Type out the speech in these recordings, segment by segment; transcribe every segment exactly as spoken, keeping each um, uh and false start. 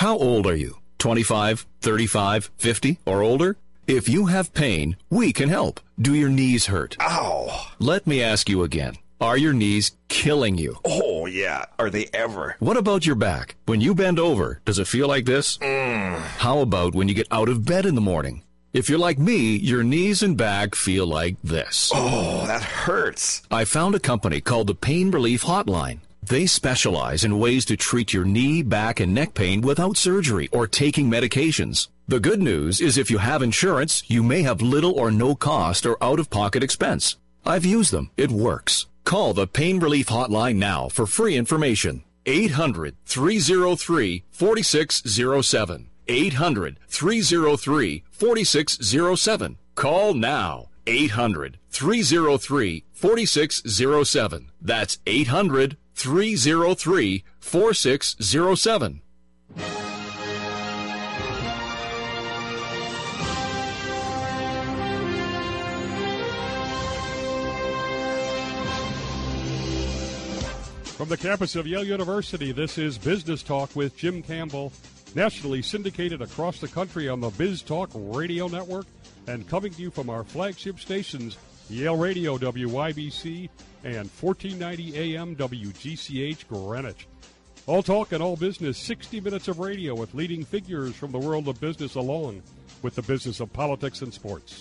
How old are you? twenty-five, thirty-five, fifty, or older? If you have pain, we can help. Do your knees hurt? Ow! Let me ask you again. Are your knees killing you? Oh, yeah. Are they ever? What about your back? When you bend over, does it feel like this? Mm. How about when you get out of bed in the morning? If you're like me, your knees and back feel like this. Oh, that hurts. I found a company called the Pain Relief Hotline. They specialize in ways to treat your knee, back, and neck pain without surgery or taking medications. The good news is if you have insurance, you may have little or no cost or out-of-pocket expense. I've used them. It works. Call the Pain Relief Hotline now for free information. eight hundred, three oh three, four six oh seven. eight hundred, three oh three, four six oh seven. Call now. eight hundred, three oh three, four six oh seven. That's eight hundred, three oh three, four six oh seven. From the campus of Yale University, this is Business Talk with Jim Campbell, nationally syndicated across the country on the Biz Talk Radio Network and coming to you from our flagship stations, Yale Radio W Y B C and fourteen ninety A M W G C H Greenwich. All talk and all business, sixty minutes of radio with leading figures from the world of business along with the business of politics and sports.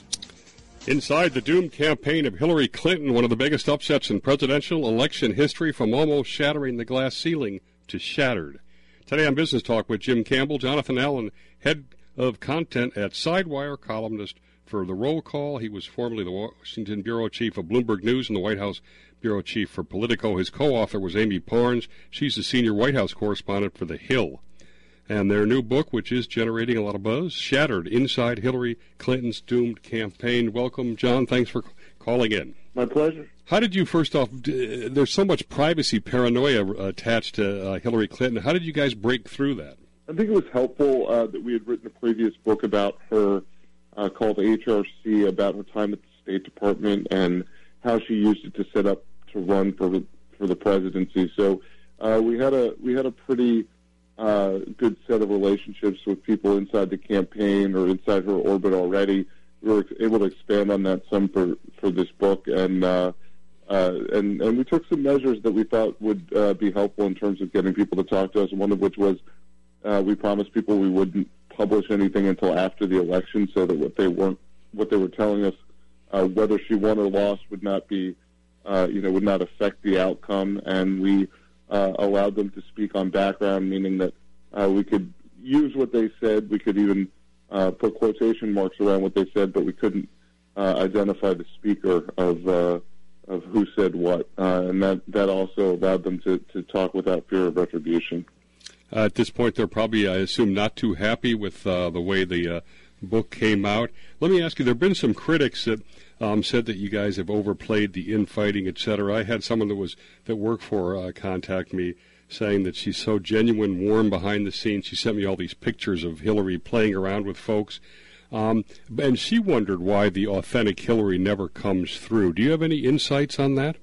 Inside the doomed campaign of Hillary Clinton, one of the biggest upsets in presidential election history, from almost shattering the glass ceiling to shattered. Today on Business Talk with Jim Campbell, Jonathan Allen, head of content at Sidewire, columnist for The Roll Call. He was formerly the Washington bureau chief of Bloomberg News and the White House bureau chief for Politico. His co-author was Amy Parnes. She's the senior White House correspondent for The Hill. And their new book, which is generating a lot of buzz, Shattered, Inside Hillary Clinton's Doomed Campaign. Welcome, John. Thanks for calling in. My pleasure. How did you, first off, there's so much privacy paranoia attached to uh, Hillary Clinton. How did you guys break through that? I think it was helpful uh, that we had written a previous book about her uh, called H R C, about her time at the State Department and how she used it to set up to run for for the presidency. So uh, we had a we had a pretty uh, good set of relationships with people inside the campaign or inside her orbit already. We were able to expand on that some for, for this book, and uh, uh, and and we took some measures that we thought would uh, be helpful in terms of getting people to talk to us. One of which was uh, we promised people we wouldn't publish anything until after the election, so that what they weren't what they were telling us, uh, whether she won or lost, would not be uh, you know would not affect the outcome. And we uh, allowed them to speak on background, meaning that uh, we could use what they said. We could even Uh, put quotation marks around what they said, but we couldn't uh, identify the speaker of uh, of who said what, uh, and that, that also allowed them to, to talk without fear of retribution. Uh, at this point, they're probably, I assume, not too happy with uh, the way the uh, book came out. Let me ask you, there have been some critics that um, said that you guys have overplayed the infighting, et cetera. I had someone that was that worked for uh, contact me, saying that she's so genuine, warm behind the scenes. She sent me all these pictures of Hillary playing around with folks. Um, and she wondered why the authentic Hillary never comes through. Do you have any insights on that?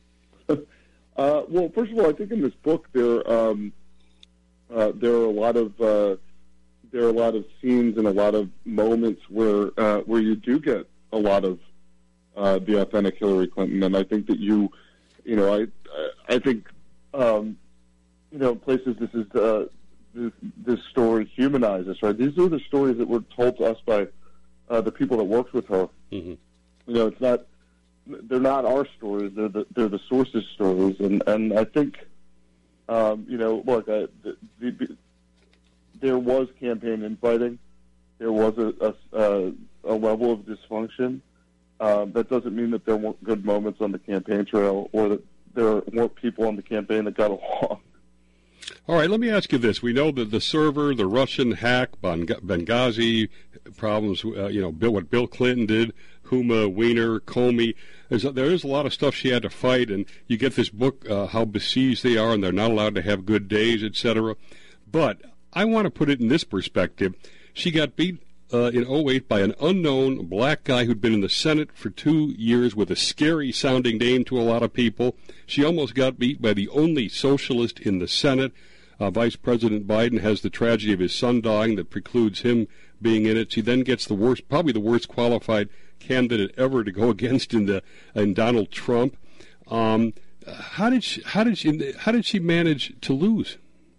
uh, well, first of all, I think in this book there um, uh, there are a lot of uh, there are a lot of scenes and a lot of moments where uh, where you do get a lot of uh, the authentic Hillary Clinton, and I think that you you know I I think. Um, You know, places this is uh, this, this story humanizes, right? These are the stories that were told to us by uh, the people that worked with her. Mm-hmm. You know, it's not they're not our stories; they're the they're the sources' stories, and and I think um, you know, look, I, the, the, there was campaign infighting, there was a a, a level of dysfunction. Um, that doesn't mean that there weren't good moments on the campaign trail, or that there weren't people on the campaign that got along. All right, let me ask you this. We know that the server, the Russian hack, Benghazi problems, uh, you know, Bill, what Bill Clinton did, Huma, Weiner, Comey. There's, there is a lot of stuff she had to fight, and you get this book, uh, how besieged they are, and they're not allowed to have good days, et cetera. But I want to put it in this perspective. She got beat uh, in oh eight by an unknown black guy who'd been in the Senate for two years with a scary-sounding name to a lot of people. She almost got beat by the only socialist in the Senate. Uh, Vice President Biden has the tragedy of his son dying that precludes him being in it. She then gets the worst, probably the worst qualified candidate ever to go against in the in Donald Trump. Um, how did she, how did she how did she manage to lose?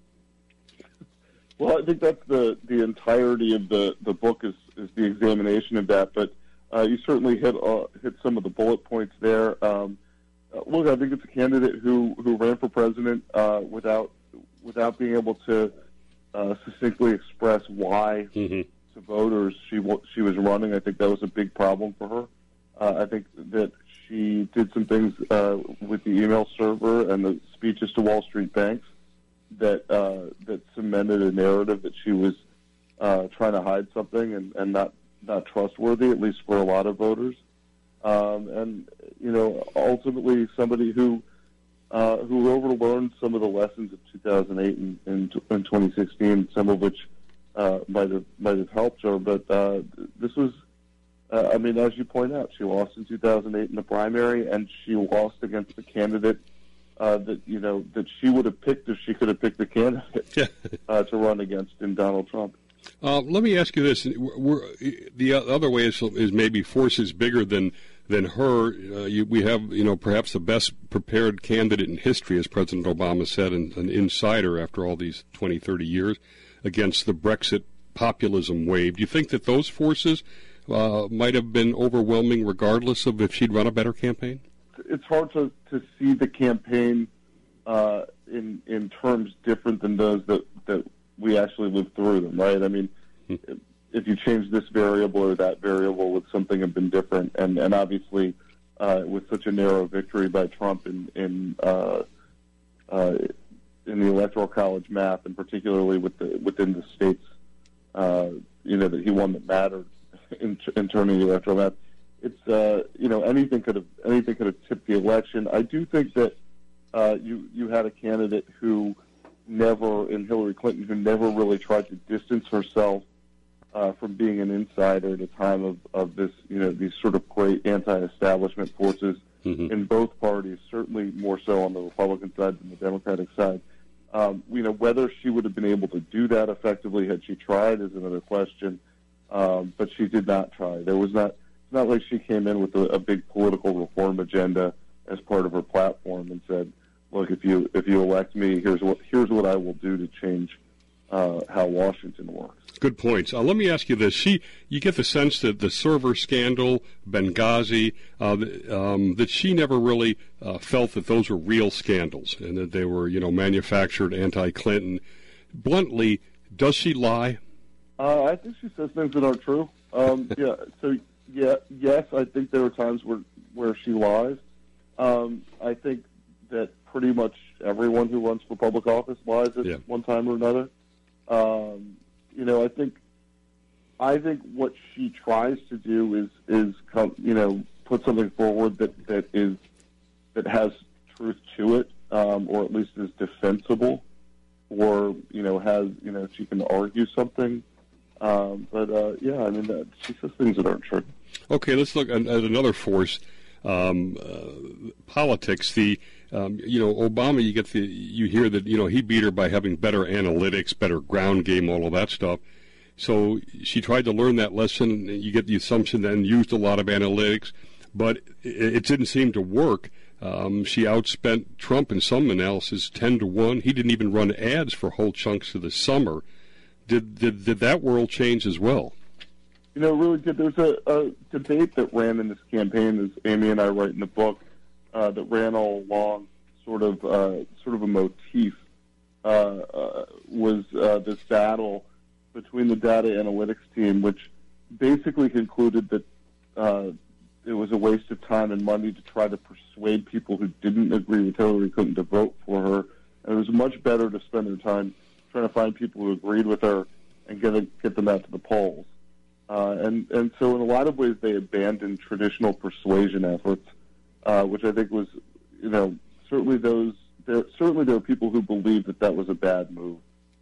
Well, I think that's the, the entirety of the, the book is, is the examination of that. But uh, you certainly hit uh, hit some of the bullet points there. Um, uh, look, I think it's a candidate who, who ran for president uh, without without being able to uh, succinctly express why mm-hmm. to voters she she was running. I think that was a big problem for her. Uh, I think that she did some things uh, with the email server and the speeches to Wall Street banks that uh, that cemented a narrative that she was uh, trying to hide something and, and not, not trustworthy, at least for a lot of voters. Um, and, you know, ultimately somebody who uh, who overlearned some of the lessons of two thousand eight and, and, and twenty sixteen, some of which uh, might have might have helped her. But uh, this was, uh, I mean, as you point out, she lost in two thousand eight in the primary, and she lost against the candidate Uh, that you know that she would have picked if she could have picked the candidate uh, to run against in Donald Trump. Uh, let me ask you this: we're, the other way is, is maybe forces bigger than than her. Uh, you, we have you know perhaps the best prepared candidate in history, as President Obama said, and an insider after all these twenty, thirty years against the Brexit populism wave. Do you think that those forces uh, might have been overwhelming, regardless of if she'd run a better campaign? It's hard to, to see the campaign uh, in in terms different than those that, that we actually lived through them, right? I mean, hmm. if you change this variable or that variable, would something have been different? And and obviously, uh, with such a narrow victory by Trump in in uh, uh, in the Electoral College math, and particularly with the, within the states, uh, you know, that he won that mattered in, in turning the electoral math. It's uh, you know anything could have anything could have tipped the election. I do think that uh, you you had a candidate who never, in Hillary Clinton, who never really tried to distance herself uh, from being an insider at a time of, of this you know these sort of great anti-establishment forces mm-hmm. in both parties. Certainly more so on the Republican side than the Democratic side. Um, you know whether she would have been able to do that effectively had she tried is another question. Um, but she did not try. There was not. It's not like she came in with a, a big political reform agenda as part of her platform and said, "Look, if you if you elect me, here's what here's what I will do to change uh, how Washington works." Good points. Uh, let me ask you this: She, you get the sense that the server scandal, Benghazi, uh, um, that she never really uh, felt that those were real scandals and that they were, you know, manufactured anti-Clinton. Bluntly, does she lie? Uh, I think she says things that aren't true. Um, yeah. So. Yeah, yes, I think there are times where where she lies. Um, I think that pretty much everyone who runs for public office lies at yeah. one time or another. Um, you know, I think I think what she tries to do is is come, you know put something forward that, that is that has truth to it, um, or at least is defensible, or you know has you know she can argue something. Um, but uh, yeah, I mean, uh, she says things that aren't true. Okay, let's look at, at another force, um, uh, politics. The um, you know Obama, you get the you hear that you know he beat her by having better analytics, better ground game, all of that stuff. So she tried to learn that lesson. You get the assumption then used a lot of analytics, but it, it didn't seem to work. Um, she outspent Trump in some analysis ten to one. He didn't even run ads for whole chunks of the summer. Did, did did that world change as well? You know, really did. There's a, a debate that ran in this campaign, as Amy and I write in the book, uh, that ran all along, sort of uh, sort of a motif, uh, uh, was uh, this battle between the data analytics team, which basically concluded that uh, it was a waste of time and money to try to persuade people who didn't agree with Hillary Clinton to vote for her, and it was much better to spend their time trying to find people who agreed with her and get a, get them out to the polls. Uh, and, and so in a lot of ways they abandoned traditional persuasion efforts, uh, which I think was, you know, certainly those, there, certainly there were people who believed that that was a bad move.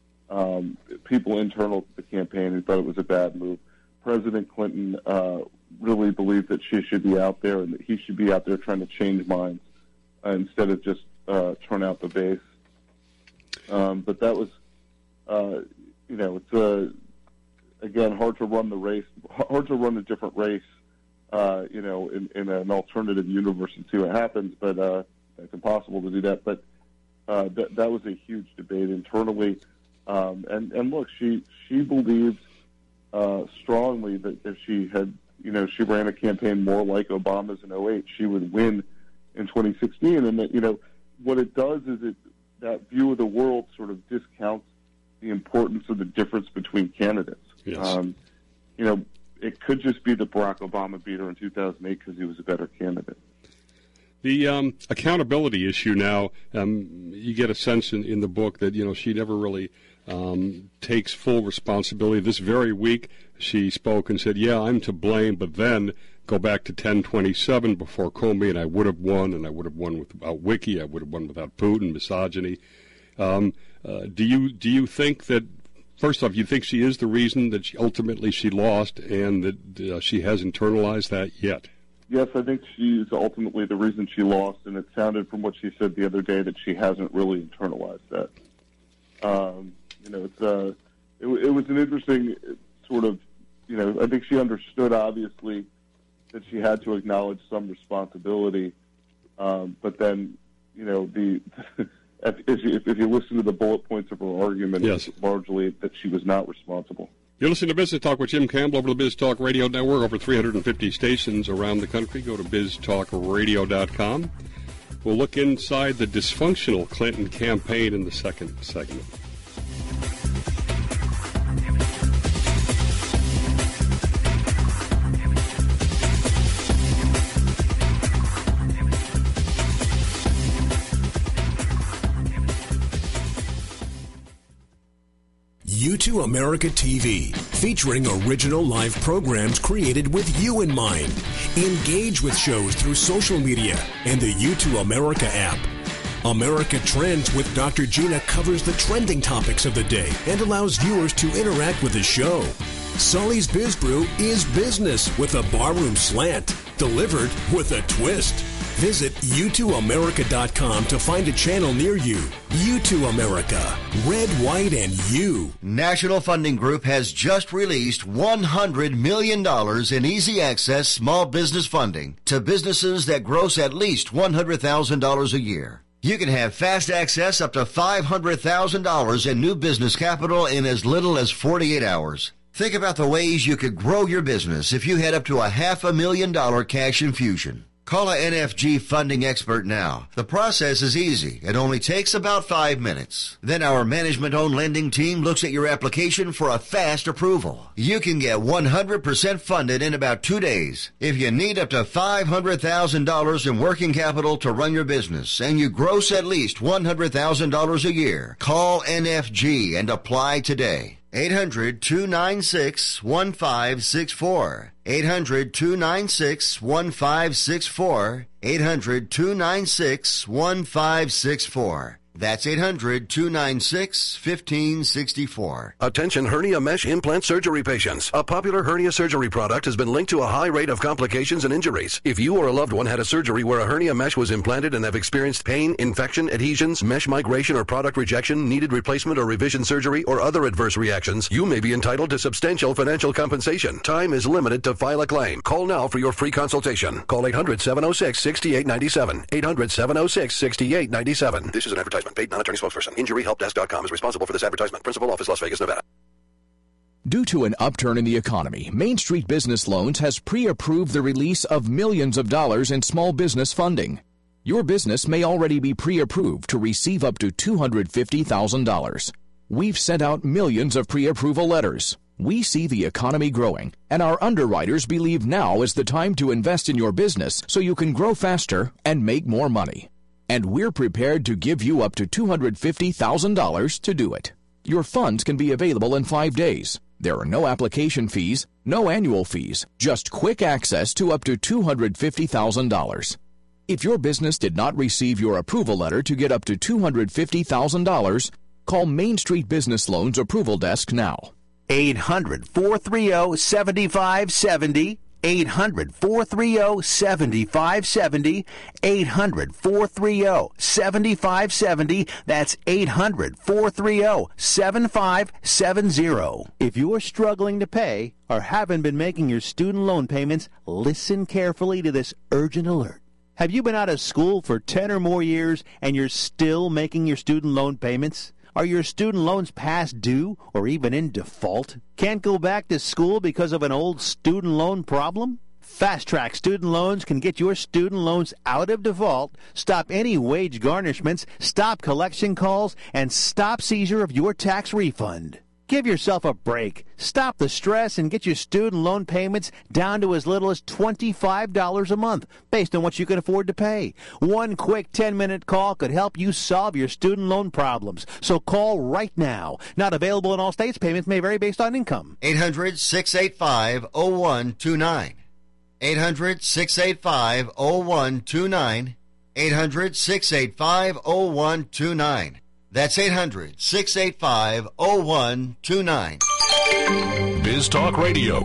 Um, people internal to the campaign who thought it was a bad move. President Clinton uh, really believed that she should be out there and that he should be out there trying to change minds uh, instead of just uh, turn out the base. Um, but that was, uh, you know, it's uh, again hard to run the race, hard to run a different race, uh, you know, in, in an alternative universe and see what happens. But uh, it's impossible to do that. But uh, that that was a huge debate internally. Um, and and look, she she believed uh, strongly that if she had, you know, she ran a campaign more like Obama's in oh eight, she would win in twenty sixteen. And that, you know, what it does is it that view of the world sort of discounts the importance of the difference between candidates. Yes. Um, you know, it could just be that Barack Obama beat her in two thousand eight because he was a better candidate. The um, accountability issue now, um, you get a sense in, in the book that, you know, she never really um, takes full responsibility. This very week, she spoke and said, yeah, I'm to blame, but then go back to ten twenty-seven before Comey, and I would have won, and I would have won without Wiki, I would have won without Putin, misogyny. Um, uh, do you do you think that, first off, you think she is the reason that she, ultimately she lost, and that uh, she has internalized that yet? Yes, I think she's ultimately the reason she lost, and it sounded from what she said the other day that she hasn't really internalized that. Um, you know, it's uh, it, it was an interesting sort of, you know, I think she understood, obviously, that she had to acknowledge some responsibility, um, but then, you know, the if, you, if you listen to the bullet points of her argument, yes, it's largely that she was not responsible. You're listening to Business Talk with Jim Campbell over the Biz Talk Radio Network, over three hundred fifty stations around the country. Go to biz talk radio dot com. We'll look inside the dysfunctional Clinton campaign in the second segment. U two America T V, featuring original live programs created with you in mind. Engage with shows through social media and the U two America app. America Trends with Doctor Gina covers the trending topics of the day and allows viewers to interact with the show. Sully's Biz Brew is business with a barroom slant, delivered with a twist. Visit U two America dot com to find a channel near you. U two America, red, white, and you. National Funding Group has just released one hundred million dollars in easy access small business funding to businesses that gross at least one hundred thousand dollars a year. You can have fast access up to five hundred thousand dollars in new business capital in as little as forty-eight hours. Think about the ways you could grow your business if you had up to a half a million dollar cash infusion. Call a N F G funding expert now. The process is easy. It only takes about five minutes. Then our management-owned lending team looks at your application for a fast approval. You can get one hundred percent funded in about two days. If you need up to five hundred thousand dollars in working capital to run your business and you gross at least one hundred thousand dollars a year, call N F G and apply today. eight hundred, two nine six, one five six four. eight hundred, two nine six, one five six four. eight hundred, two nine six, one five six four. That's eight hundred, two nine six, one five six four. Attention hernia mesh implant surgery patients. A popular hernia surgery product has been linked to a high rate of complications and injuries. If you or a loved one had a surgery where a hernia mesh was implanted and have experienced pain, infection, adhesions, mesh migration, or product rejection, needed replacement or revision surgery, or other adverse reactions, you may be entitled to substantial financial compensation. Time is limited to file a claim. Call now for your free consultation. Call eight hundred, seven oh six, six eight nine seven. eight hundred, seven oh six, six eight nine seven. This is an advertisement. Paid non-attorney spokesperson. injury help desk dot com is responsible for this advertisement. Principal office, Las Vegas, Nevada. Due to an upturn in the economy, Main Street Business Loans has pre-approved the release of millions of dollars in small business funding. Your business may already be pre-approved to receive up to two hundred fifty thousand dollars. We've sent out millions of pre-approval letters. We see the economy growing, and our underwriters believe now is the time to invest in your business so you can grow faster and make more money. And we're prepared to give you up to two hundred fifty thousand dollars to do it. Your funds can be available in five days. There are no application fees, no annual fees, just quick access to up to two hundred fifty thousand dollars. If your business did not receive your approval letter to get up to two hundred fifty thousand dollars, call Main Street Business Loans Approval Desk now. eight hundred, four three zero, seven five seven zero. eight hundred, four three zero, seven five seven zero, eight hundred, four three zero, seven five seven zero. That's eight hundred, four three zero, seven five seven zero. If you're struggling to pay or haven't been making your student loan payments, listen carefully to this urgent alert. Have you been out of school for ten or more years and you're still making your student loan payments? Are your student loans past due or even in default? Can't go back to school because of an old student loan problem? Fast Track Student Loans can get your student loans out of default, stop any wage garnishments, stop collection calls, and stop seizure of your tax refund. Give yourself a break. Stop the stress and get your student loan payments down to as little as twenty-five dollars a month, based on what you can afford to pay. One quick ten-minute call could help you solve your student loan problems. So call right now. Not available in all states. Payments may vary based on income. eight hundred, six eight five, zero one two nine. eight hundred, six eight five, zero one two nine. eight hundred, six eight five, zero one two nine. That's eight hundred, six eight five, zero one two nine. Biz Talk Radio.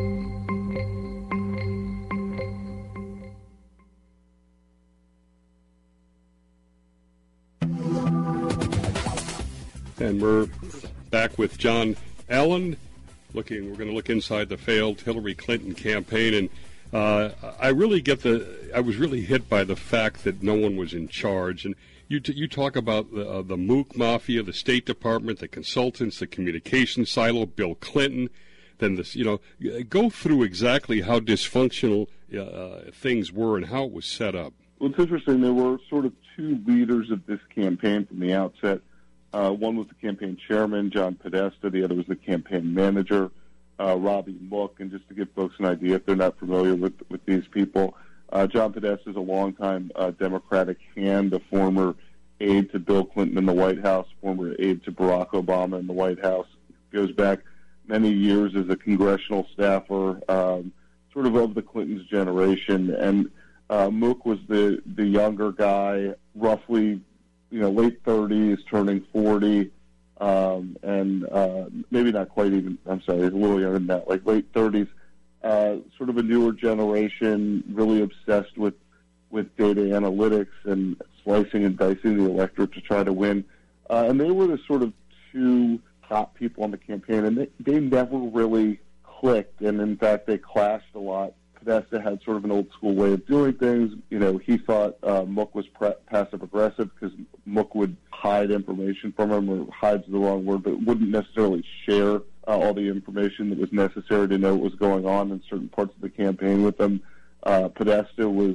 And we're back with John Allen. Looking, we're going to look inside the failed Hillary Clinton campaign, and uh, I really get the. I was really hit by the fact that no one was in charge. And you t- you talk about the uh, the Mook Mafia, the State Department, the consultants, the communications silo, Bill Clinton. Then this, you know, go through exactly how dysfunctional uh, things were and how it was set up. Well, it's interesting. There were sort of two leaders of this campaign from the outset. Uh, one was the campaign chairman, John Podesta. The other was the campaign manager, uh, Robbie Mook. And just to give folks an idea, if they're not familiar with, with these people, uh, John Podesta is a longtime uh, Democratic hand, a former aide to Bill Clinton in the White House, former aide to Barack Obama in the White House. Goes back many years as a congressional staffer, um, sort of of the Clintons' generation. And uh, Mook was the, the younger guy, roughly, you know, late thirties, turning forty, um, and uh, maybe not quite even, I'm sorry, he's a little younger than that, like late thirties, uh, sort of a newer generation, really obsessed with, with data analytics and slicing and dicing the electorate to try to win. Uh, and they were the sort of two top people on the campaign, and they, they never really clicked, and in fact, they clashed a lot. Podesta had sort of an old-school way of doing things. You know, he thought uh, Mook was pre- passive-aggressive because Mook would hide information from him, or hide's the wrong word, but wouldn't necessarily share uh, all the information that was necessary to know what was going on in certain parts of the campaign with them. Uh, Podesta was,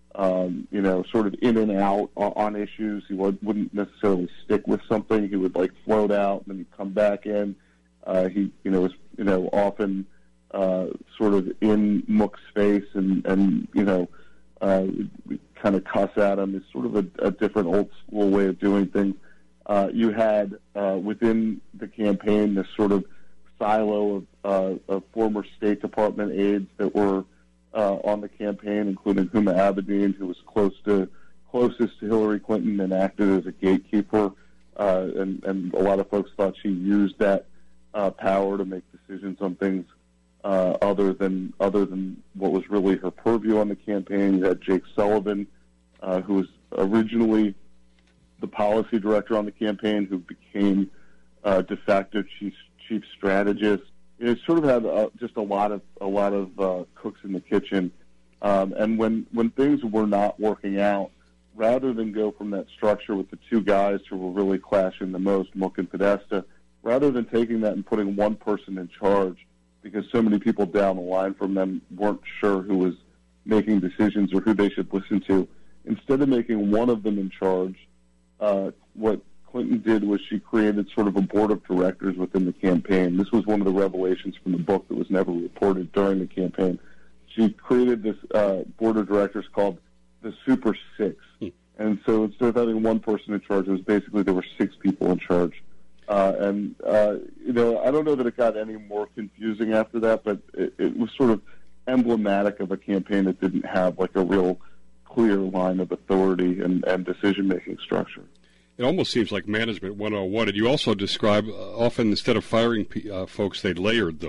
um, you know, sort of in and out on, on issues. He would, wouldn't necessarily stick with something. He would, like, float out, and then he'd come back in. Uh, he, you know, was, you know, often... Uh, sort of in Mook's face and, and you know, uh, kind of cuss at him. It's sort of a, a different old-school way of doing things. Uh, you had uh, within the campaign this sort of silo of, uh, of former State Department aides that were uh, on the campaign, including Huma Abedin, who was close to closest to Hillary Clinton and acted as a gatekeeper. Uh, and, and a lot of folks thought she used that uh, power to make decisions on things Uh, other than other than what was really her purview on the campaign. You had Jake Sullivan, uh, who was originally the policy director on the campaign, who became uh, de facto chief chief strategist. It sort of had uh, just a lot of a lot of uh, cooks in the kitchen. Um, and when when things were not working out, rather than go from that structure with the two guys who were really clashing the most, Mook and Podesta, rather than taking that and putting one person in charge, because so many people down the line from them weren't sure who was making decisions or who they should listen to. Instead of making one of them in charge, uh, what Clinton did was she created sort of a board of directors within the campaign. This was one of the revelations from the book that was never reported during the campaign. She created this uh, board of directors called the Super Six. Hmm. And so instead of having one person in charge, it was basically there were six people in charge. Uh, and, uh, you know, I don't know that it got any more confusing after that, but it, it was sort of emblematic of a campaign that didn't have, like, a real clear line of authority and, and decision-making structure. It almost seems like management one oh one. And you also describe, uh, often instead of firing uh, folks, they layered them.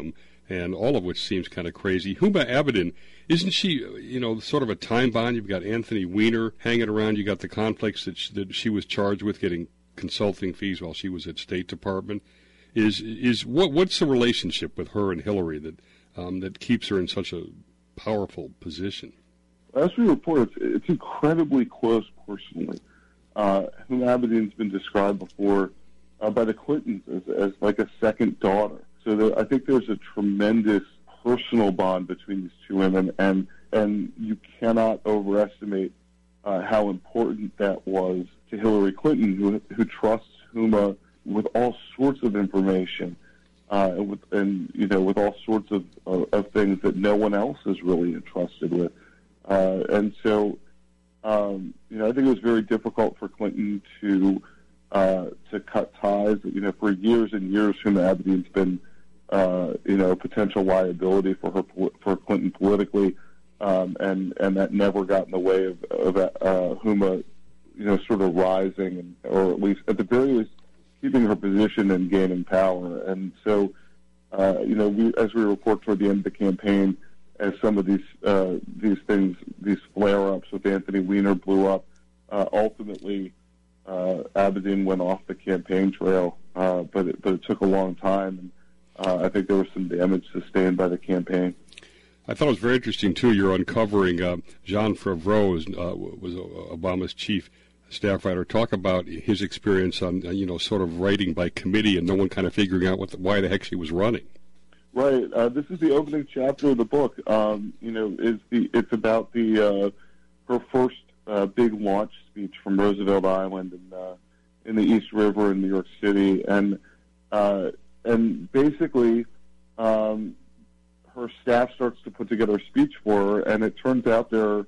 and all of which seems kind of crazy. Huma Abedin, isn't she, you know, sort of a time bomb? You've got Anthony Weiner hanging around. You got the conflicts that she, that she was charged with, getting consulting fees while she was at State Department. Is is what what's the relationship with her and Hillary that um, that keeps her in such a powerful position? As we report, it's, it's incredibly close personally. Uh, Huma Abedin's been described before uh, by the Clintons as, as like a second daughter. So there, I think there's a tremendous personal bond between these two women, and and you cannot overestimate uh, how important that was to Hillary Clinton, who who trusts Huma with all sorts of information, uh, and, with, and you know with all sorts of, of of things that no one else is really entrusted with, uh, and so. Um, you know, I think it was very difficult for Clinton to uh, to cut ties. You know, for years and years, Huma Abedin's been, uh, you know, a potential liability for her for Clinton politically, um, and and that never got in the way of, of uh, Huma, you know, sort of rising, and, or at least at the very least keeping her position and gaining power. And so, uh, you know, we, as we report toward the end of the campaign, as some of these uh, these things, these flare-ups with Anthony Weiner blew up, uh, ultimately uh, Abedin went off the campaign trail, uh, but it, but it took a long time, and uh, I think there was some damage sustained by the campaign. I thought it was very interesting too. You're uncovering uh, Jon Favreau, uh, was Obama's chief staff writer. Talk about his experience on you know sort of writing by committee, and no one kind of figuring out what the, why the heck she was running. Right. Uh, this is the opening chapter of the book. Um, you know, is the it's about the uh, her first uh, big launch speech from Roosevelt Island in uh, in the East River in New York City, and uh, and basically um, her staff starts to put together a speech for her, and it turns out there are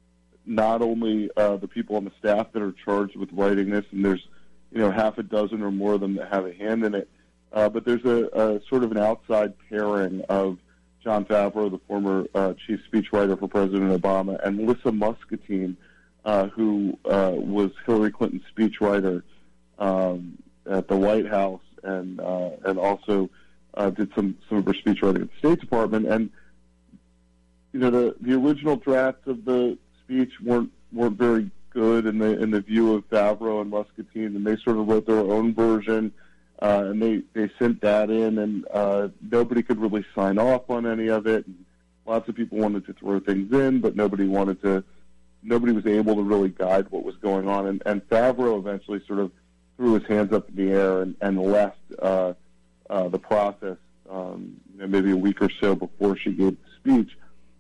not only uh, the people on the staff that are charged with writing this, and there's you know half a dozen or more of them that have a hand in it. Uh, but there's a, a sort of an outside pairing of Jon Favreau, the former uh, chief speechwriter for President Obama, and Lissa Muscatine, uh, who uh, was Hillary Clinton's speechwriter um, at the White House, and uh, and also uh, did some, some of her speechwriting at the State Department. And you know, the the original drafts of the speech weren't weren't very good in the in the view of Favreau and Muscatine, and they sort of wrote their own version. Uh, and they, they sent that in, and uh, nobody could really sign off on any of it. And lots of people wanted to throw things in, but nobody wanted to. Nobody was able to really guide what was going on. And, and Favreau eventually sort of threw his hands up in the air and, and left uh, uh, the process. Um, you know, maybe a week or so before she gave the speech.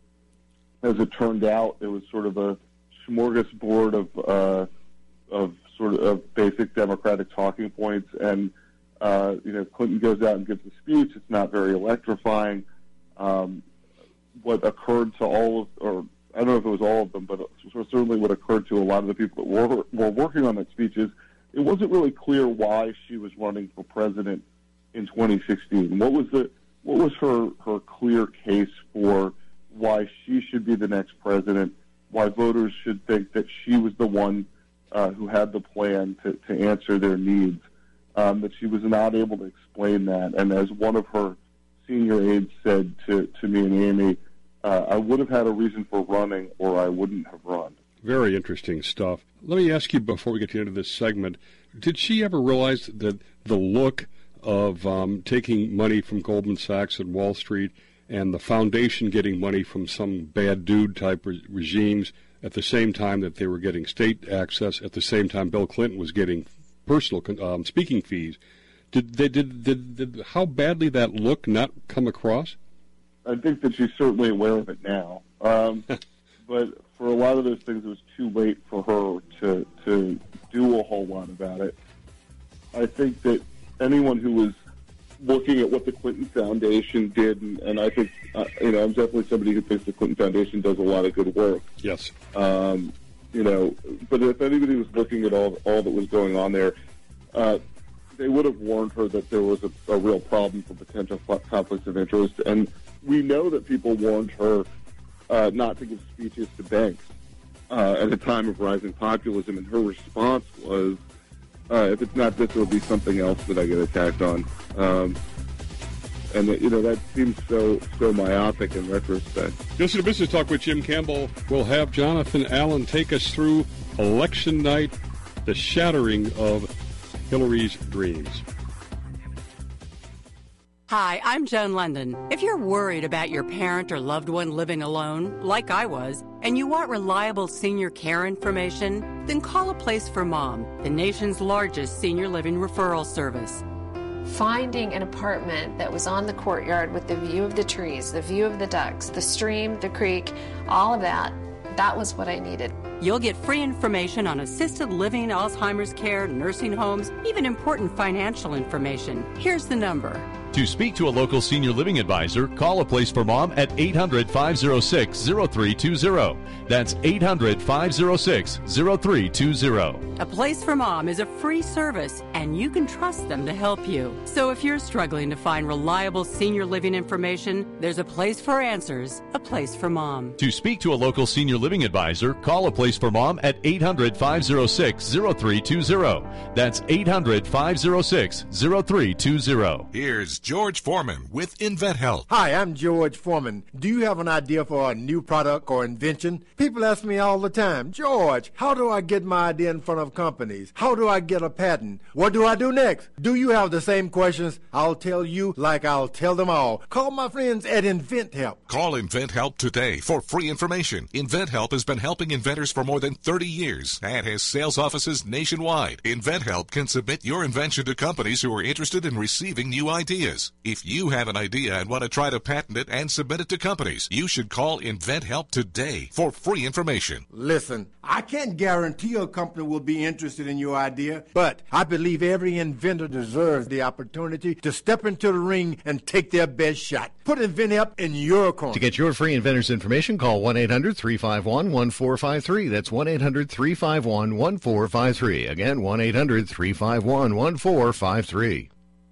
As it turned out, it was sort of a smorgasbord of uh, of sort of, of basic Democratic talking points, and Uh, you know, Clinton goes out and gives a speech. It's not very electrifying. Um, what occurred to all of, or I don't know if it was all of them, but certainly what occurred to a lot of the people that were, were working on that speech is it wasn't really clear why she was running for president in twenty sixteen. What was the, what was her, her clear case for why she should be the next president, why voters should think that she was the one uh, who had the plan to, to answer their needs? Um, that she was not able to explain that. And as one of her senior aides said to, to me and Amy, uh, I would have had a reason for running or I wouldn't have run. Very interesting stuff. Let me ask you before we get to the end of this segment, did she ever realize that the look of um, taking money from Goldman Sachs and Wall Street and the foundation getting money from some bad dude type re- regimes at the same time that they were getting state access, at the same time Bill Clinton was getting personal um, speaking fees. Did they did, did did how badly that look not come across? I think that she's certainly aware of it now. Um, but for a lot of those things, it was too late for her to to do a whole lot about it. I think that anyone who was looking at what the Clinton Foundation did, and, and I think uh, you know I'm definitely somebody who thinks the Clinton Foundation does a lot of good work. Yes. Um, You know, but if anybody was looking at all all that was going on there, uh, they would have warned her that there was a, a real problem for potential conflicts of interest. And we know that people warned her uh, not to give speeches to banks uh, at a time of rising populism. And her response was, uh, if it's not this, it'll be something else that I get attacked on. Um, And, you know, that seems so so myopic in retrospect. Listen to Business Talk with Jim Campbell. We'll have Jonathan Allen take us through election night, the shattering of Hillary's dreams. Hi, I'm Joan London. If you're worried about your parent or loved one living alone, like I was, and you want reliable senior care information, then call A Place for Mom, the nation's largest senior living referral service. Finding an apartment that was on the courtyard with the view of the trees, the view of the ducks, the stream, the creek, all of that, that was what I needed. You'll get free information on assisted living, Alzheimer's care, nursing homes, even important financial information. Here's the number. To speak to a local senior living advisor, call A Place for Mom at eight hundred, five oh six, oh three two oh. That's eight hundred, five oh six, oh three two oh. A Place for Mom is a free service, and you can trust them to help you. So if you're struggling to find reliable senior living information, there's a place for answers, A Place for Mom. To speak to a local senior living advisor, call A Place for Mom at eight hundred, five oh six, oh three two oh. That's eight hundred, five oh six, oh three two oh. Here's George Foreman with InventHelp. Hi, I'm George Foreman. Do you have an idea for a new product or invention? People ask me all the time, George, how do I get my idea in front of companies? How do I get a patent? What do I do next? Do you have the same questions? I'll tell you like I'll tell them all. Call my friends at InventHelp. Call InventHelp today for free information. InventHelp has been helping inventors for more than thirty years and has sales offices nationwide. InventHelp can submit your invention to companies who are interested in receiving new ideas. If you have an idea and want to try to patent it and submit it to companies, you should call InventHelp today for free information. Listen, I can't guarantee a company will be interested in your idea, but I believe every inventor deserves the opportunity to step into the ring and take their best shot. Put InventHelp in your corner. To get your free inventor's information, call one eight hundred, three five one, one four five three. That's one eight hundred, three five one, one four five three. Again, one eight hundred, three five one, one four five three.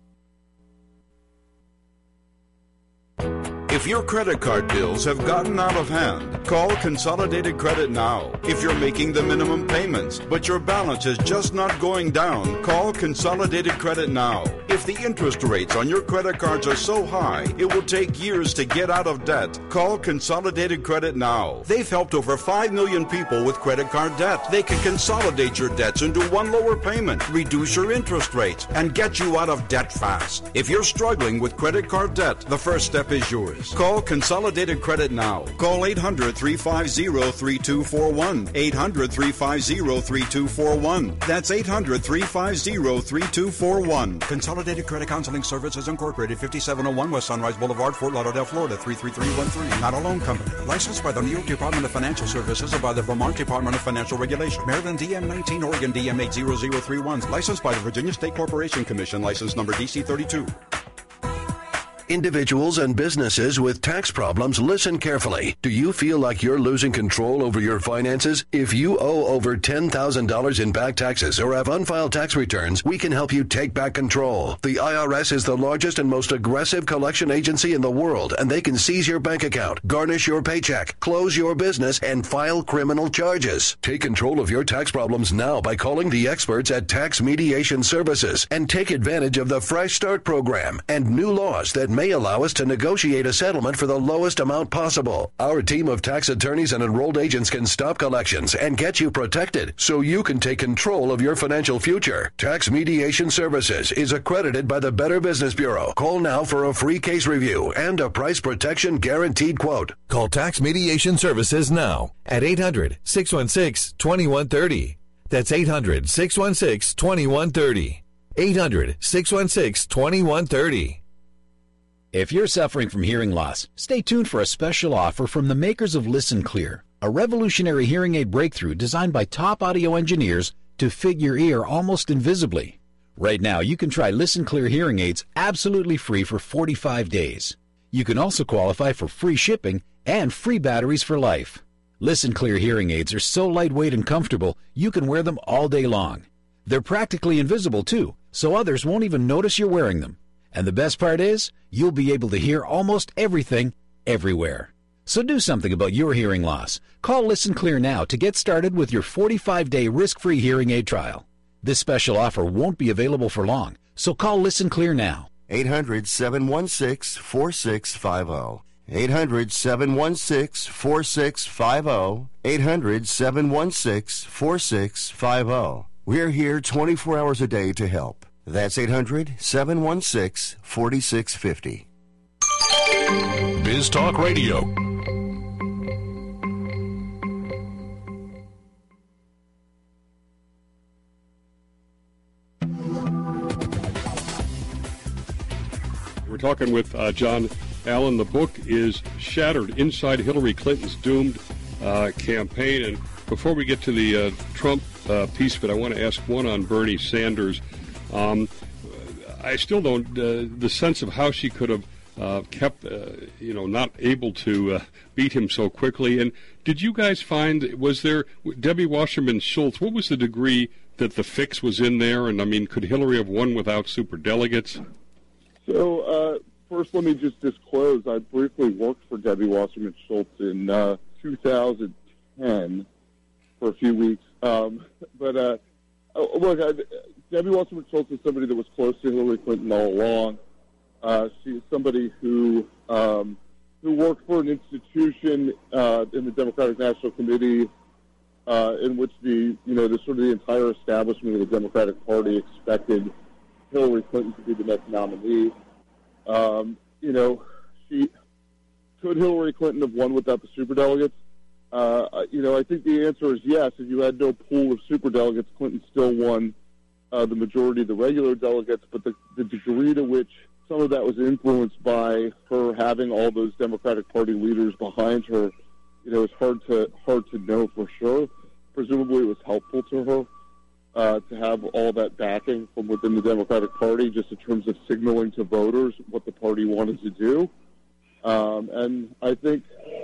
If your credit card bills have gotten out of hand, call Consolidated Credit now. If you're making the minimum payments, but your balance is just not going down, call Consolidated Credit now. If the interest rates on your credit cards are so high, it will take years to get out of debt, call Consolidated Credit now. They've helped over five million people with credit card debt. They can consolidate your debts into one lower payment, reduce your interest rates, and get you out of debt fast. If you're struggling with credit card debt, the first step is yours. Call Consolidated Credit now. Call eight hundred, three five zero, three two four one. eight hundred, three five zero, three two four one. That's eight hundred, three five zero, three two four one. Consolidated Credit Counseling Services Incorporated, fifty-seven oh one West Sunrise Boulevard, Fort Lauderdale, Florida, three three three one three. Not a loan company. Licensed by the New York Department of Financial Services and by the Vermont Department of Financial Regulation. Maryland D M nineteen, Oregon D M eight zero zero three one. Licensed by the Virginia State Corporation Commission. License number D C thirty-two. Individuals and businesses with tax problems, listen carefully. Do you feel like you're losing control over your finances? If you owe over ten thousand dollars in back taxes or have unfiled tax returns, we can help you take back control. The I R S is the largest and most aggressive collection agency in the world, and they can seize your bank account, garnish your paycheck, close your business, and file criminal charges. Take control of your tax problems now by calling the experts at Tax Mediation Services and take advantage of the Fresh Start program and new laws that may allow us to negotiate a settlement for the lowest amount possible. Our team of tax attorneys and enrolled agents can stop collections and get you protected so you can take control of your financial future. Tax Mediation Services is accredited by the Better Business Bureau. Call now for a free case review and a price protection guaranteed quote. Call Tax Mediation Services now at eight hundred, six one six, two one three zero. That's eight hundred, six one six, two one three zero. eight hundred, six one six, two one three zero. If you're suffering from hearing loss, stay tuned for a special offer from the makers of Listen Clear, a revolutionary hearing aid breakthrough designed by top audio engineers to fit your ear almost invisibly. Right now, you can try Listen Clear hearing aids absolutely free for forty-five days. You can also qualify for free shipping and free batteries for life. Listen Clear hearing aids are so lightweight and comfortable, you can wear them all day long. They're practically invisible, too, so others won't even notice you're wearing them. And the best part is, you'll be able to hear almost everything, everywhere. So do something about your hearing loss. Call Listen Clear now to get started with your forty-five day risk-free hearing aid trial. This special offer won't be available for long, so call Listen Clear now. eight hundred, seven one six, four six five zero. eight hundred, seven one six, four six five zero. eight hundred, seven one six, four six five zero. We're here twenty-four hours a day to help. That's eight hundred, seven one six, four six five zero. Biz Talk Radio. We're talking with uh, John Allen. The book is Shattered, Inside Hillary Clinton's Doomed uh, Campaign. And before we get to the uh, Trump uh, piece of it, I want to ask one on Bernie Sanders. Um, I still don't, uh, the sense of how she could have uh, kept, uh, you know, not able to uh, beat him so quickly. And did you guys find, was there, Debbie Wasserman Schultz, what was the degree that the fix was in there? And, I mean, could Hillary have won without superdelegates? So, uh, first, let me just disclose, I briefly worked for Debbie Wasserman Schultz in uh, two thousand ten for a few weeks. Um, but, uh, look, I, Debbie Wasserman Schultz is somebody that was close to Hillary Clinton all along. Uh, she's somebody who um, who worked for an institution uh, in the Democratic National Committee uh, in which the, you know, the sort of the entire establishment of the Democratic Party expected Hillary Clinton to be the next nominee. Um, you know, she could Hillary Clinton have won without the superdelegates? Uh, you know, I think the answer is yes. If you had no pool of superdelegates, Clinton still won uh, the majority of the regular delegates. But the, the degree to which some of that was influenced by her having all those Democratic Party leaders behind her, you know, it's hard to hard to know for sure. Presumably, it was helpful to her. Uh, to have all that backing from within the Democratic Party, just in terms of signaling to voters what the party wanted to do. Um, and I think,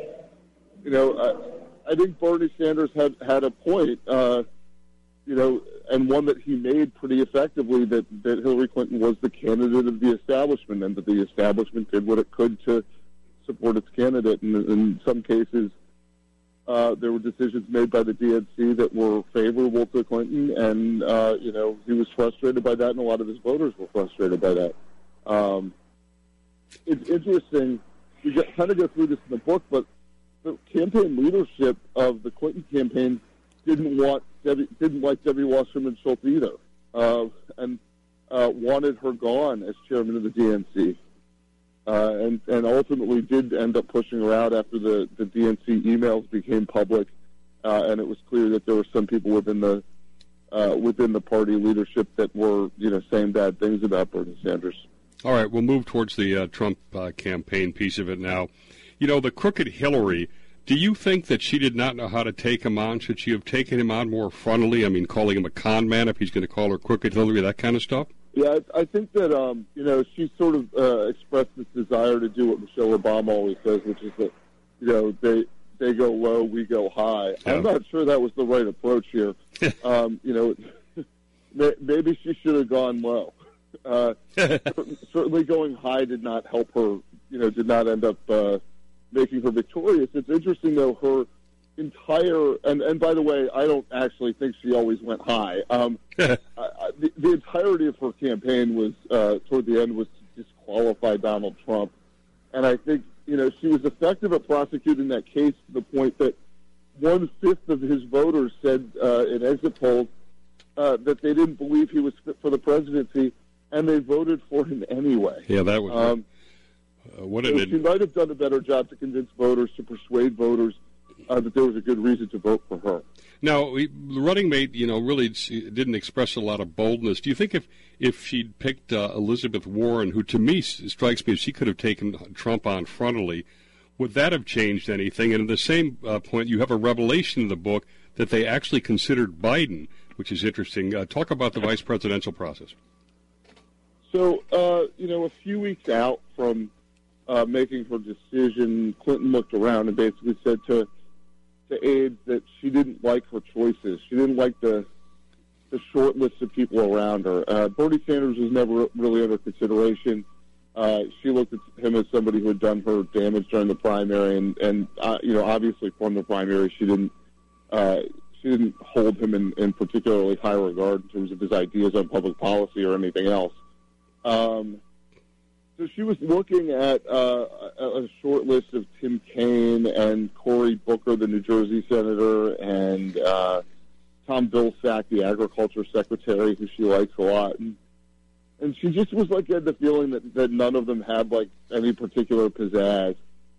you know, I, I think Bernie Sanders had, had a point, uh, you know, and one that he made pretty effectively, that, that Hillary Clinton was the candidate of the establishment, and that the establishment did what it could to support its candidate. And in some cases, Uh, there were decisions made by the D N C that were favorable to Clinton, and, uh, you know, he was frustrated by that, and a lot of his voters were frustrated by that. Um, it's interesting. We get, kind of go through this in the book, but the campaign leadership of the Clinton campaign didn't want Debbie, didn't like Debbie Wasserman Schultz either, uh, and uh, wanted her gone as chairman of the D N C. Uh, and, and ultimately did end up pushing her out after the, the D N C emails became public, uh, and it was clear that there were some people within the uh, within the party leadership that were, you know, saying bad things about Bernie Sanders. All right, we'll move towards the uh, Trump uh, campaign piece of it now. You know, the crooked Hillary, do you think that she did not know how to take him on? Should she have taken him on more frontally? I mean, calling him a con man if he's going to call her crooked Hillary, that kind of stuff? Yeah, I, I think that, um, you know, she sort of uh, expressed this desire to do what Michelle Obama always says, which is that, you know, they they go low, we go high. Yeah. I'm not sure that was the right approach here. um, you know, maybe she should have gone low. Uh, certainly going high did not help her, you know, did not end up uh, making her victorious. It's interesting, though, her entire, and, and by the way, I don't actually think she always went high. Um, I, I, the, the entirety of her campaign was, uh, toward the end, was to disqualify Donald Trump. And I think, you know, she was effective at prosecuting that case to the point that one-fifth of his voters said uh, in exit polls uh, that they didn't believe he was fit for the presidency, and they voted for him anyway. Yeah, that was... Um, uh, what so she might have done a better job to convince voters, to persuade voters Uh, that there was a good reason to vote for her. Now, the running mate, you know, really didn't express a lot of boldness. Do you think if, if she'd picked uh, Elizabeth Warren, who to me strikes me as she could have taken Trump on frontally, would that have changed anything? And at the same uh, point, you have a revelation in the book that they actually considered Biden, which is interesting. Uh, talk about the vice presidential process. So, uh, you know, a few weeks out from uh, making her decision, Clinton looked around and basically said to to aides that she didn't like her choices. She didn't like the the short list of people around her. Uh, Bernie Sanders was never really under consideration. Uh, she looked at him as somebody who had done her damage during the primary, and, and uh, you know, obviously from the primary, she didn't uh, she didn't hold him in, in particularly high regard in terms of his ideas on public policy or anything else. Um, So she was looking at uh, a, a short list of Tim Kaine and Cory Booker, the New Jersey senator, and uh, Tom Vilsack, the agriculture secretary, who she likes a lot. And, and she just was like had the feeling that, that none of them had like any particular pizzazz.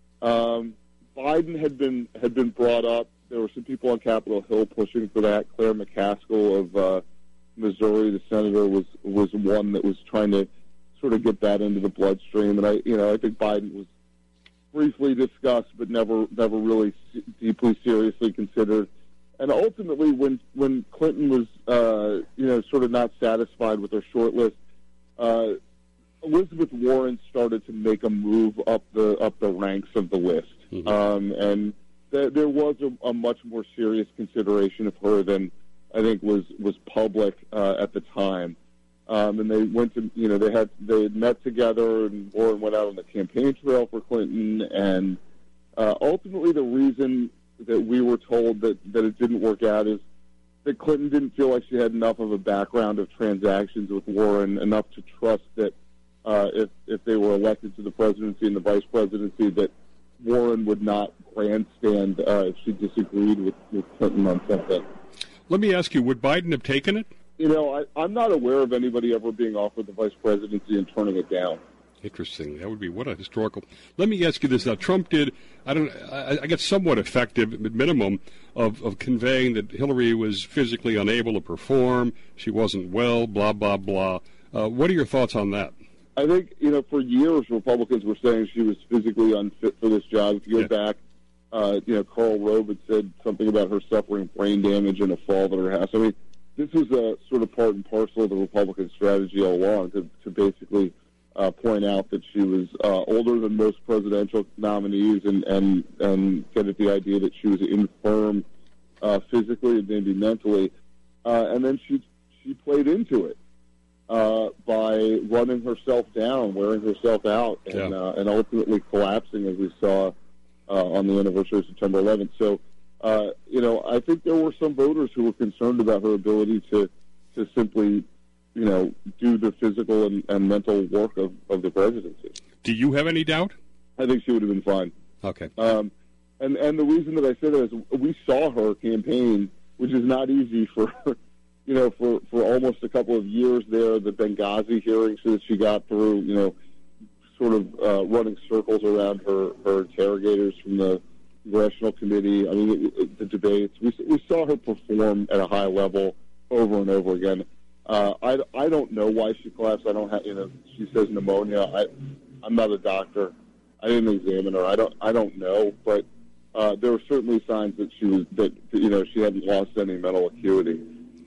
Um, Biden had been had been brought up. There were some people on Capitol Hill pushing for that. Claire McCaskill of uh, Missouri, the senator, was was one that was trying to sort of get that into the bloodstream. And I, you know, I think Biden was briefly discussed, but never, never really deeply, seriously considered. And ultimately, when when Clinton was, uh, you know, sort of not satisfied with her short list, uh, Elizabeth Warren started to make a move up the up the ranks of the list, mm-hmm. um, and th- there was a, a much more serious consideration of her than I think was was public uh, at the time. Um, and they went to, you know, they had they had met together, and Warren went out on the campaign trail for Clinton. And uh, ultimately, the reason that we were told that, that it didn't work out is that Clinton didn't feel like she had enough of a background of transactions with Warren, enough to trust that uh, if if they were elected to the presidency and the vice presidency, that Warren would not grandstand uh, if she disagreed with, with Clinton on something. Let me ask you, would Biden have taken it? You know, I, I'm not aware of anybody ever being offered the vice presidency and turning it down. Interesting. That would be what a historical. Let me ask you this: now, Trump did. I don't. I, I guess somewhat effective, at minimum, of, of conveying that Hillary was physically unable to perform. She wasn't well. Blah blah blah. Uh, what are your thoughts on that? I think you know, for years Republicans were saying she was physically unfit for this job. If you go yeah. back, uh, you know, Karl Rove had said something about her suffering brain damage in a fall at her house. I mean, this was a sort of part and parcel of the Republican strategy all along to, to basically uh, point out that she was uh, older than most presidential nominees and, and, and get at the idea that she was infirm uh, physically and maybe mentally. Uh, and then she she played into it uh, by running herself down, wearing herself out, and, yeah. uh, and ultimately collapsing, as we saw uh, on the anniversary of September eleventh. So, Uh, you know, I think there were some voters who were concerned about her ability to, to simply, you know, do the physical and, and mental work of, of the presidency. Do you have any doubt? I think she would have been fine. Okay. Um, and, and the reason that I say that is we saw her campaign, which is not easy for, you know, for, for almost a couple of years there, the Benghazi hearings that she got through, you know, sort of uh, running circles around her, her interrogators from the Congressional Committee. I mean, it, it, the debates. We, we saw her perform at a high level over and over again. Uh, I, I don't know why she collapsed. I don't have, you know, she says pneumonia. I, I'm not a doctor. I didn't examine her. I don't, I don't know. But uh, there were certainly signs that she was, that, you know, she hadn't lost any mental acuity.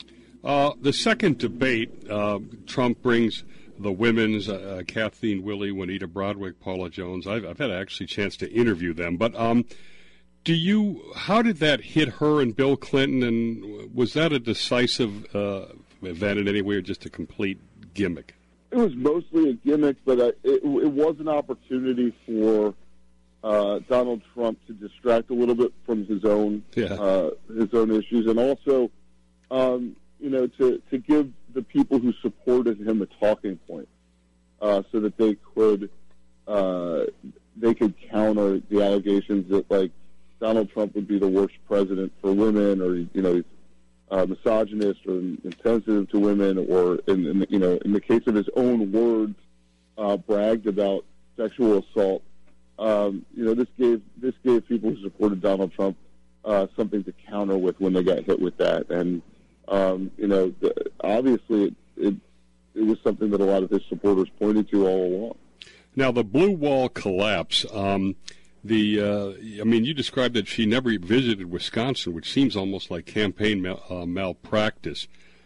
Uh, the second debate, uh, Trump brings the women's, uh, Kathleen Willey, Juanita Broadwick, Paula Jones. I've, I've had actually a chance to interview them. But, um, Do you? How did that hit her and Bill Clinton? And was that a decisive uh, event in any way, or just a complete gimmick? It was mostly a gimmick, but uh, it, it was an opportunity for uh, Donald Trump to distract a little bit from his own yeah. uh, his own issues, and also, um, you know, to to give the people who supported him a talking point, uh, so that they could uh, they could counter the allegations that like Donald Trump would be the worst president for women, or you know, he's uh, misogynist or insensitive to women, or in, in the, you know, in the case of his own words, uh, bragged about sexual assault. Um, you know, this gave this gave people who supported Donald Trump uh, something to counter with when they got hit with that, and um, you know, the, obviously it, it it was something that a lot of his supporters pointed to all along. Now, the blue wall collapse. Um, The, uh, I mean, you described that she never visited Wisconsin, which seems almost like campaign mal- uh, malpractice.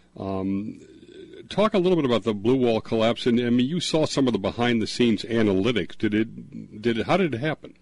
Um, talk a little bit about the blue wall collapse, and I mean, you saw some of the behind-the-scenes analytics. Did it? Did it? How did it happen?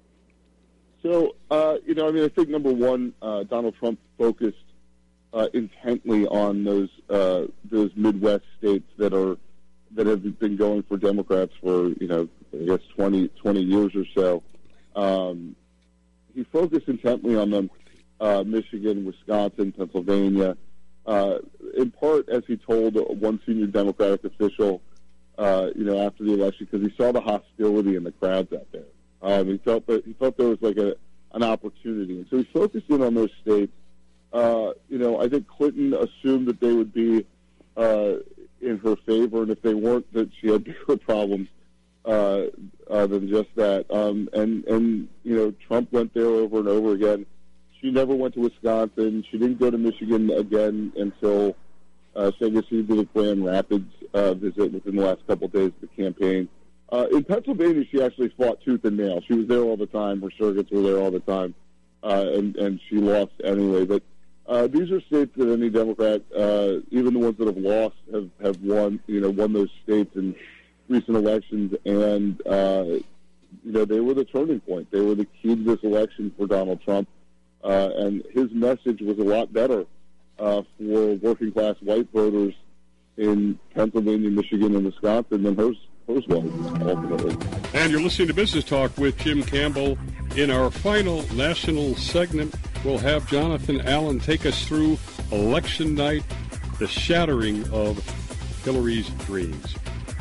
So, uh, you know, I mean, I think number one, uh, Donald Trump focused uh, intently on those uh, those Midwest states that are that have been going for Democrats for, you know, I guess twenty, twenty years or so. Um, he focused intently on them, uh, Michigan, Wisconsin, Pennsylvania, uh, in part, as he told one senior Democratic official, uh, you know, after the election because he saw the hostility in the crowds out there. Um, he felt that he felt there was like a an opportunity, and so he focused in on those states. Uh, you know, I think Clinton assumed that they would be uh, in her favor, and if they weren't, that she had bigger problems uh, uh, than just that. Um, and and you know, Trump went there over and over again. She never went to Wisconsin. She didn't go to Michigan again until uh, so I guess he did a Grand Rapids uh, visit within the last couple of days of the campaign. Uh, in Pennsylvania, she actually fought tooth and nail. She was there all the time. Her surrogates were there all the time, uh, and and she lost anyway. But uh, these are states that any Democrat, uh, even the ones that have lost, have, have won. You know, won those states in recent elections, and uh, you know they were the turning point. They were the key to this election for Donald Trump, uh, and his message was a lot better uh, for working class white voters in Pennsylvania, Michigan, and Wisconsin than hers. And you're listening to Business Talk with Jim Campbell. In our final national segment, we'll have Jonathan Allen take us through election night, the shattering of Hillary's dreams.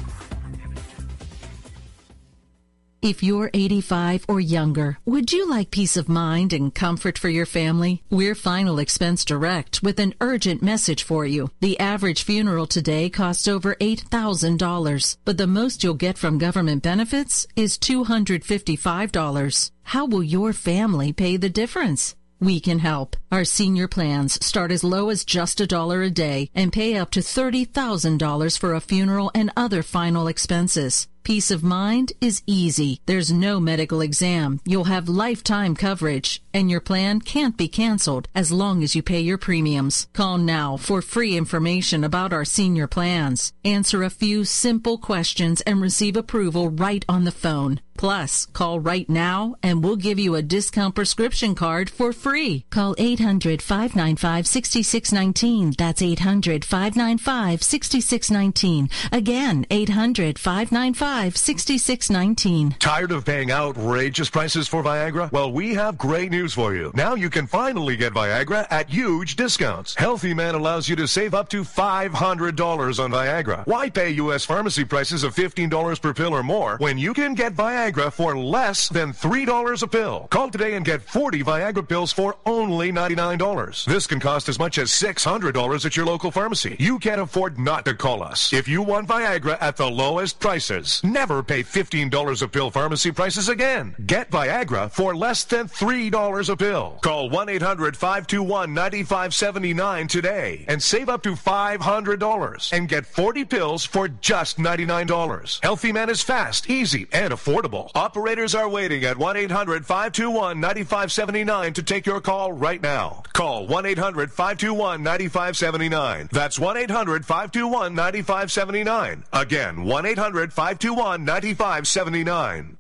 If you're eighty-five or younger, would you like peace of mind and comfort for your family? We're Final Expense Direct with an urgent message for you. The average funeral today costs over eight thousand dollars, but the most you'll get from government benefits is two hundred fifty-five dollars. How will your family pay the difference? We can help. Our senior plans start as low as just a dollar a day and pay up to thirty thousand dollars for a funeral and other final expenses. Peace of mind is easy. There's no medical exam. You'll have lifetime coverage, and your plan can't be canceled as long as you pay your premiums. Call now for free information about our senior plans. Answer a few simple questions and receive approval right on the phone. Plus, call right now and we'll give you a discount prescription card for free. Call eight hundred, five nine five, six six one nine. That's eight hundred, five nine five, six six one nine. Again, eight hundred, five nine five, six six one nine. Tired of paying outrageous prices for Viagra? Well, we have great news for you. Now you can finally get Viagra at huge discounts. Healthy Man allows you to save up to five hundred dollars on Viagra. Why pay U S pharmacy prices of fifteen dollars per pill or more when you can get Viagra for less than three dollars a pill? Call today and get forty Viagra pills for only ninety-nine dollars. This can cost as much as six hundred dollars at your local pharmacy. You can't afford not to call us. If you want Viagra at the lowest prices, never pay fifteen dollars a pill pharmacy prices again. Get Viagra for less than three dollars a pill. Call one eight hundred, five two one, nine five seven nine today and save up to five hundred dollars and get forty pills for just ninety-nine dollars. Healthy Man is fast, easy, and affordable. Operators are waiting at one eight hundred, five two one, nine five seven nine to take your call right now. Call one eight hundred, five two one, nine five seven nine. That's one eight hundred, five two one, nine five seven nine. Again, one eight hundred, five two one, nine five seven nine.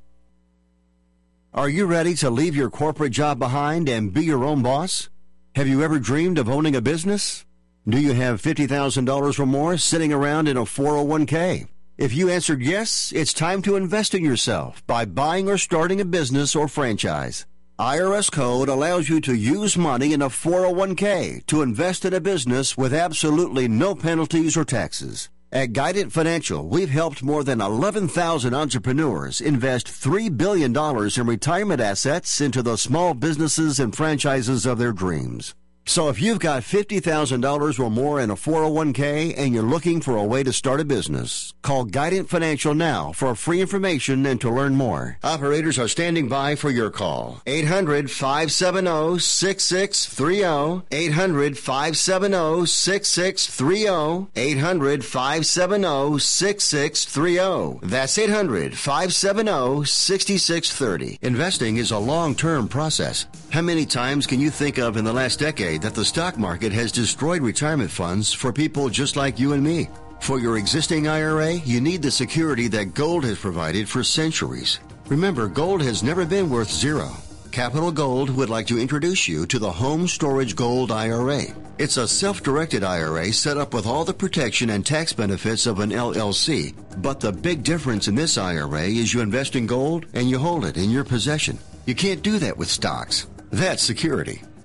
Are you ready to leave your corporate job behind and be your own boss? Have you ever dreamed of owning a business? Do you have fifty thousand dollars or more sitting around in a four oh one k? If you answered yes, it's time to invest in yourself by buying or starting a business or franchise. I R S Code allows you to use money in a four oh one k to invest in a business with absolutely no penalties or taxes. At Guidant Financial, we've helped more than eleven thousand entrepreneurs invest three billion dollars in retirement assets into the small businesses and franchises of their dreams. So if you've got fifty thousand dollars or more in a four oh one k and you're looking for a way to start a business, call Guidant Financial now for free information and to learn more. Operators are standing by for your call. eight hundred, five seven zero, six six three zero. eight hundred, five seven zero, six six three zero. eight hundred, five seven zero, six six three zero. That's eight hundred, five seven zero, six six three zero. Investing is a long-term process. How many times can you think of in the last decade that the stock market has destroyed retirement funds for people just like you and me? For your existing I R A, you need the security that gold has provided for centuries. Remember, gold has never been worth zero. Capital Gold would like to introduce you to the Home Storage Gold I R A. It's a self-directed I R A set up with all the protection and tax benefits of an L L C. But the big difference in this I R A is you invest in gold and you hold it in your possession. You can't do that with stocks. That's security.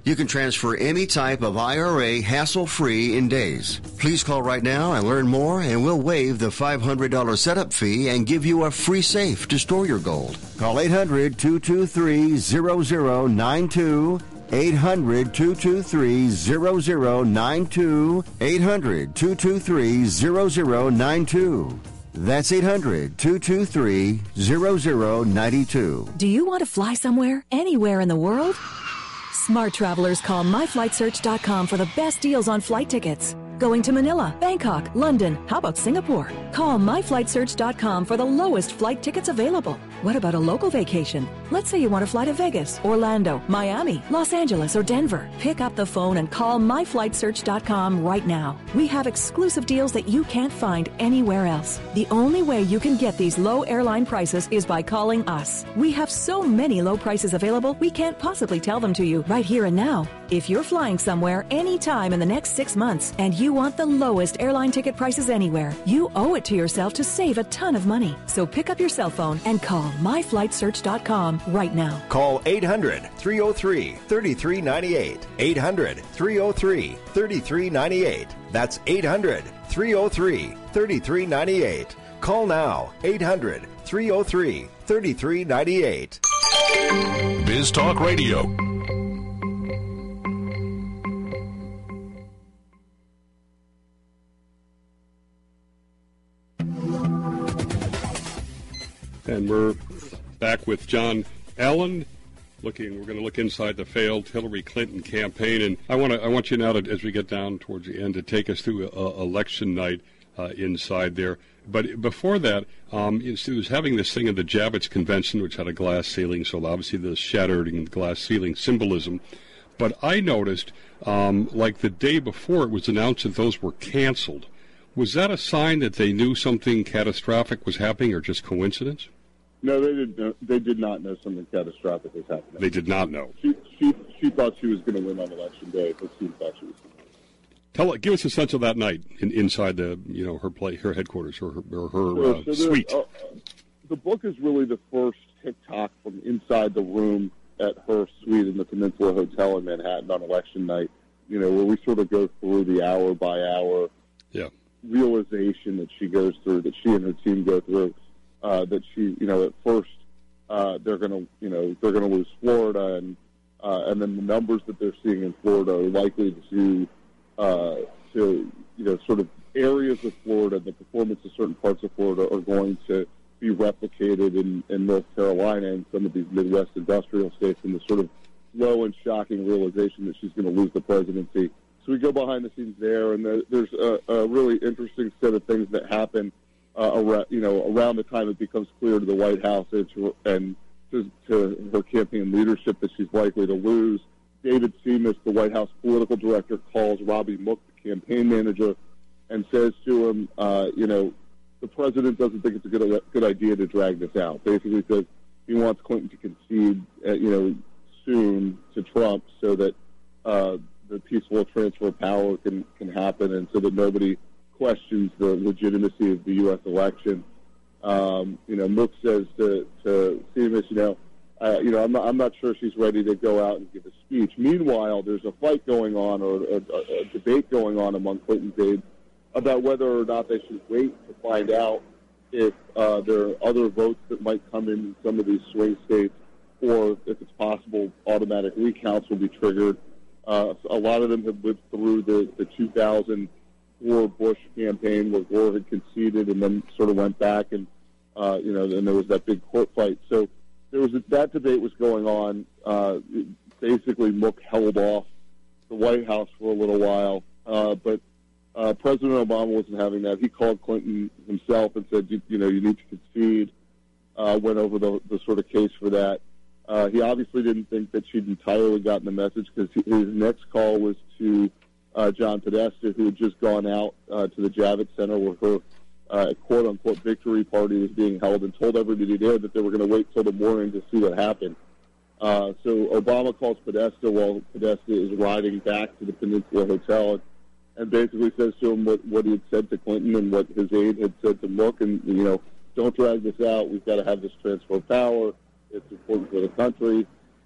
You can transfer any type of I R A hassle-free in days. Please call right now and learn more, and we'll waive the five hundred dollars setup fee and give you a free safe to store your gold. Call eight hundred, two two three, zero zero nine two. eight hundred, two two three, zero zero nine two. eight hundred, two two three, zero zero nine two. That's eight hundred, two two three, zero zero nine two. Do you want to fly somewhere, anywhere in the world? Smart travelers call my flight search dot com for the best deals on flight tickets. Going to Manila, Bangkok, London, how about Singapore? Call my flight search dot com for the lowest flight tickets available. What about a local vacation? Let's say you want to fly to Vegas, Orlando, Miami, Los Angeles, or Denver. Pick up the phone and call my flight search dot com right now. We have exclusive deals that you can't find anywhere else. The only way you can get these low airline prices is by calling us. We have so many low prices available, we can't possibly tell them to you right here and now. If you're flying somewhere anytime in the next six months and you want the lowest airline ticket prices anywhere, you owe it to yourself to save a ton of money. So pick up your cell phone and call my flight search dot com right now. Call eight hundred, three oh three, three three nine eight. eight hundred, three oh three, three three nine eight. That's eight hundred, three oh three, three three nine eight. Call now. eight hundred, three oh three, three three nine eight. Biz Talk Radio. And we're back with John Allen. Looking, we're going to look inside the failed Hillary Clinton campaign, and I want to, I want you now to, as we get down towards the end, to take us through uh, election night uh, inside there. But before that, um, it was having this thing at the Javits Convention, which had a glass ceiling, so obviously the shattering glass ceiling symbolism. But I noticed, um, like the day before, it was announced that those were canceled. Was that a sign that they knew something catastrophic was happening, or just coincidence? No, they did. Know, they did not know something catastrophic was happening. They did not know. She she, she thought she was going to win on election day, but she thought she was going to win. Tell, give us a sense of that night in, inside the you know her play, her headquarters, or her, or her sure. uh, so suite. Uh, the book is really the first TikTok from inside the room at her suite in the Peninsula Hotel in Manhattan on election night. You know, where we sort of go through the hour by hour. Yeah. Realization that she goes through, that she and her team go through, uh, that she, you know, at first uh, they're going to, you know, they're going to lose Florida, and uh, and then the numbers that they're seeing in Florida are likely to, uh, to, you know, sort of areas of Florida, the performance of certain parts of Florida are going to be replicated in, in North Carolina and some of these Midwest industrial states, and the sort of slow and shocking realization that she's going to lose the presidency. So we go behind the scenes there, and the, there's a, a really interesting set of things that happen, uh, around, you know, around the time it becomes clear to the White House and to, and to, to her campaign leadership that she's likely to lose. David Seamus, the White House political director, calls Robbie Mook, the campaign manager, and says to him, uh, you know, the president doesn't think it's a good good idea to drag this out. Basically says he wants Clinton to concede, uh, you know, soon to Trump so that uh, the peaceful transfer of power can, can happen, and so that nobody questions the legitimacy of the U S election. Um, you know, Mook says to, to Seamus, you know, uh, you know, I'm not, I'm not sure she's ready to go out and give a speech. Meanwhile, there's a fight going on, or a, a, a debate going on among Clinton's aides about whether or not they should wait to find out if uh, there are other votes that might come in some of these swing states, or if it's possible automatic recounts will be triggered. Uh, a lot of them have lived through the, the two thousand four Bush campaign where Gore had conceded and then sort of went back, and uh, you know, and there was that big court fight. So there was a, that debate was going on. Uh, basically, Mook held off the White House for a little while, uh, but uh, President Obama wasn't having that. He called Clinton himself and said, you, you know, you need to concede. Uh, went over the, the sort of case for that. Uh, he obviously didn't think that she'd entirely gotten the message, because his next call was to uh, John Podesta, who had just gone out uh, to the Javits Center where her uh, quote-unquote victory party was being held, and told everybody there that they were going to wait till the morning to see what happened. Uh, so Obama calls Podesta while Podesta is riding back to the Peninsula Hotel, and, and basically says to him what, what he had said to Clinton and what his aide had said to Mook, and, you know, don't drag this out. We've got to have this transfer of power. It's important for the country.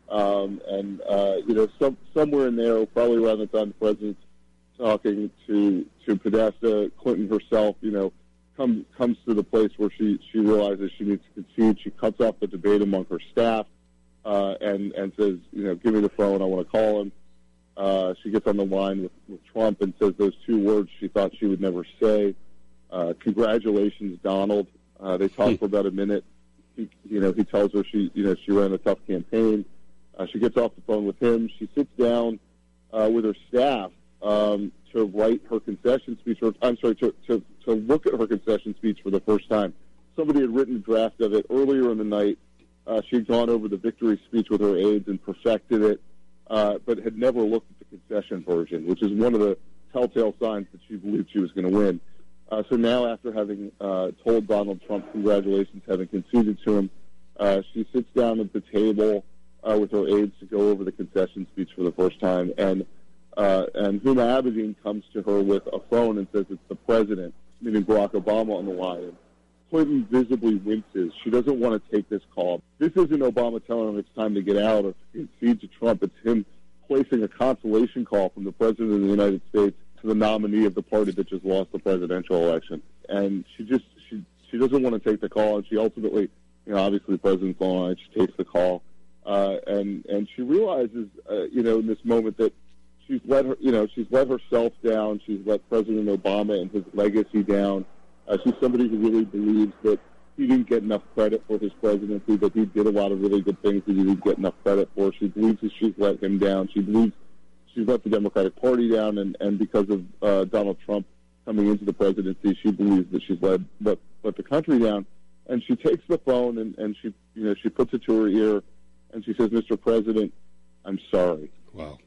Um, and, uh, you know, some, somewhere in there, probably around the time the president's talking to, to Podesta, Clinton herself, you know, comes comes to the place where she, she realizes she needs to concede. She cuts off the debate among her staff uh, and, and says, you know, give me the phone, I want to call him. Uh, she gets on the line with, with Trump and says those two words she thought she would never say. Uh, congratulations, Donald. Uh, they talk for about a minute. He, you know, he tells her she, you know, she ran a tough campaign. Uh, she gets off the phone with him. She sits down uh, with her staff um, to write her concession speech. Or, I'm sorry, to, to to look at her concession speech for the first time. Somebody had written a draft of it earlier in the night. Uh, she had gone over the victory speech with her aides and perfected it. Uh, but had never looked at the concession version, which is one of the telltale signs that she believed she was going to win. Uh, so now, after having uh, told Donald Trump congratulations, having conceded to him, uh, she sits down at the table uh, with her aides to go over the concession speech for the first time, and uh, and Huma Abedin comes to her with a phone and says it's the president, meaning Barack Obama, on the line. Clinton visibly winces. She doesn't want to take this call. This isn't Obama telling him it's time to get out or to concede to Trump. It's him placing a consolation call from the President of the United States to the nominee of the party that just lost the presidential election. And she just, she she doesn't want to take the call, and she ultimately, you know, obviously the President's on the line, she takes the call. Uh, and, and she realizes, uh, you know, in this moment that she's let her, you know, she's let herself down. She's let President Obama and his legacy down. Uh, she's somebody who really believes that he didn't get enough credit for his presidency, that he did a lot of really good things that he didn't get enough credit for. She believes that she's let him down. She believes she's let the Democratic Party down, and, and because of uh, Donald Trump coming into the presidency, she believes that she's let, let, let the country down. And she takes the phone, and, and she, you know, she puts it to her ear, and she says, Mister President, I'm sorry. Wow.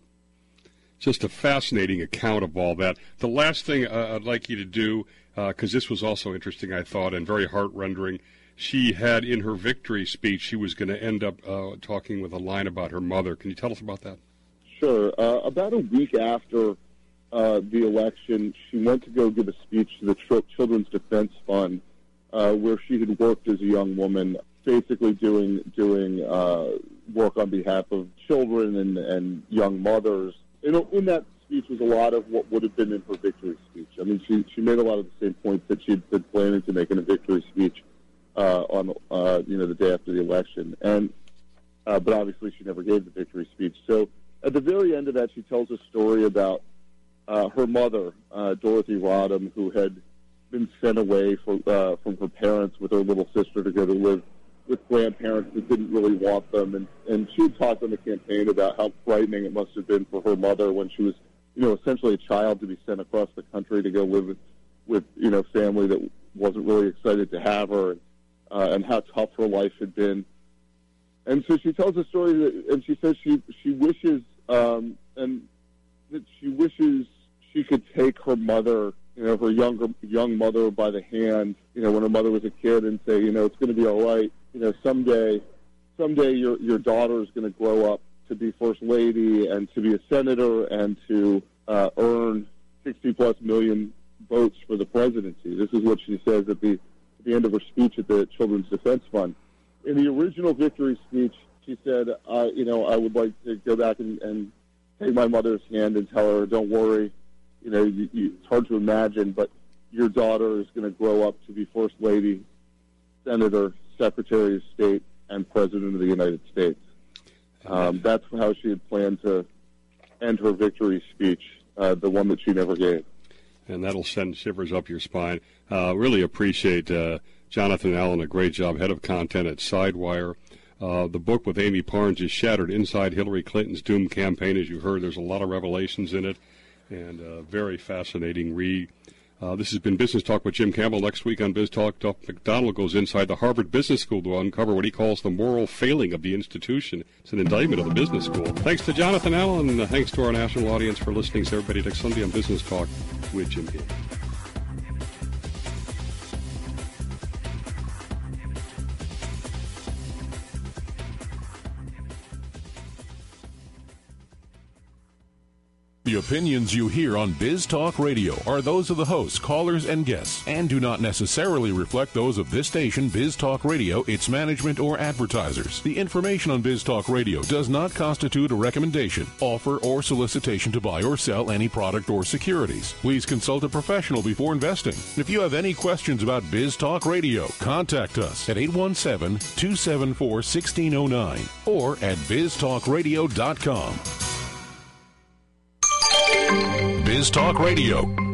Just a fascinating account of all that. The last thing uh, I'd like you to do, because uh, this was also interesting, I thought, and very heart-rendering, she had in her victory speech, she was going to end up uh, talking with a line about her mother. Can you tell us about that? Sure. Uh, about a week after uh, the election, she went to go give a speech to the Ch- Children's Defense Fund, uh, where she had worked as a young woman, basically doing doing uh, work on behalf of children and, and young mothers. In, in that speech was a lot of what would have been in her victory speech. I mean, she she made a lot of the same points that she'd been planning to make in a victory speech uh, on uh, you know the day after the election, and uh, but obviously she never gave the victory speech. So at the very end of that, she tells a story about uh, her mother, uh, Dorothy Rodham, who had been sent away for, uh, from her parents with her little sister to go to live with grandparents that didn't really want them. And, and she had talked on the campaign about how frightening it must have been for her mother when she was, you know, essentially a child to be sent across the country to go live with, with you know, family that wasn't really excited to have her, and, uh, and how tough her life had been. And so she tells a story, that, and she says she, she wishes, um, and that she wishes she could take her mother, you know, her younger young mother by the hand, you know, when her mother was a kid, and say, you know, it's going to be all right. You know, someday, someday your your daughter is going to grow up to be first lady and to be a senator and to uh, earn sixty plus million votes for the presidency. This is what she says at the at the end of her speech at the Children's Defense Fund. In the original victory speech, she said, uh, you know, I would like to go back and, and take my mother's hand and tell her, don't worry. You know, you, you, it's hard to imagine, but your daughter is going to grow up to be First Lady, Senator, Secretary of State, and President of the United States. Um, that's how she had planned to end her victory speech, uh, the one that she never gave. And that'll send shivers up your spine. Uh, really appreciate uh, Jonathan Allen, a great job, head of content at Sidewire. Uh, the book with Amy Parnes is Shattered Inside Hillary Clinton's Doomed Campaign. As you heard, there's a lot of revelations in it, and a very fascinating read. Uh, this has been Business Talk with Jim Campbell. Next week on Biz Talk, Duff McDonald goes inside the Harvard Business School to uncover what he calls the moral failing of the institution. It's an indictment of the business school. Thanks to Jonathan Allen, and thanks to our national audience for listening. So everybody next Sunday on Business Talk with Jim Campbell. The opinions you hear on Biz Talk Radio are those of the hosts, callers, and guests, and do not necessarily reflect those of this station, Biz Talk Radio, its management, or advertisers. The information on Biz Talk Radio does not constitute a recommendation, offer, or solicitation to buy or sell any product or securities. Please consult a professional before investing. If you have any questions about Biz Talk Radio, contact us at eight one seven, two seven four, one six zero nine or at biz talk radio dot com. Biz Talk Radio,